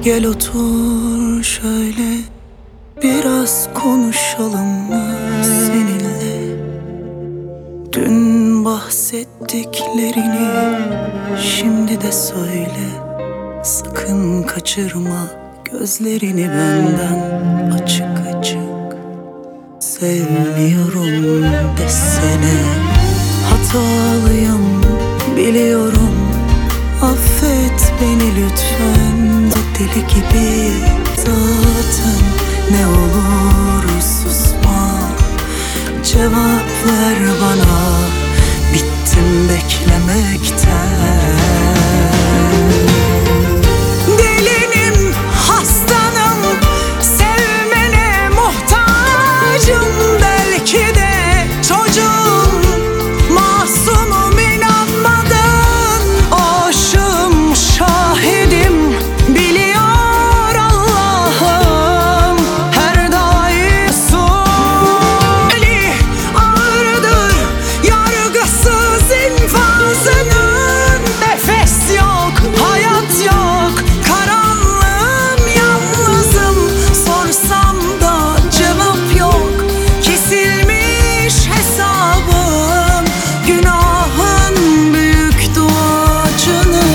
Gel otur şöyle, biraz konuşalım mı seninle? Dün bahsettiklerini şimdi de söyle. Sakın kaçırma gözlerini benden, açık açık. Sevmiyorum desene. Hatalıyım biliyorum, affet beni lütfen. Deli gibi zaten, ne olur susma. Cevap ver bana, bittim beklemekten. Delinim, hastanım, sevmene muhtacım. Belki de çocuğum, masumum, inanmadın. Aşığım, şahidim, biliyor Allah'ım. Her daim eli ağrıdır, yargısız infazının. Nefes yok, hayat yok, karanlığım, yalnızım. Sorsam da cevap yok, kesilmiş hesabım. Günahın büyük, duacınım.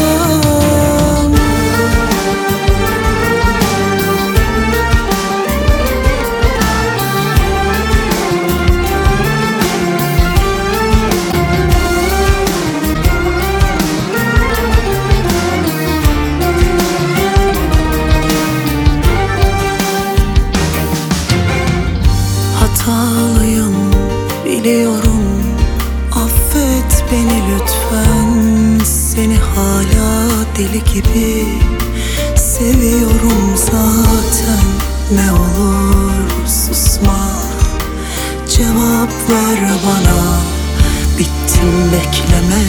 Hatalıyım biliyorum, affet beni lütfen. Seni hala deli gibi seviyorum zaten. Ne olur susma, cevap ver bana, bittim beklemekten.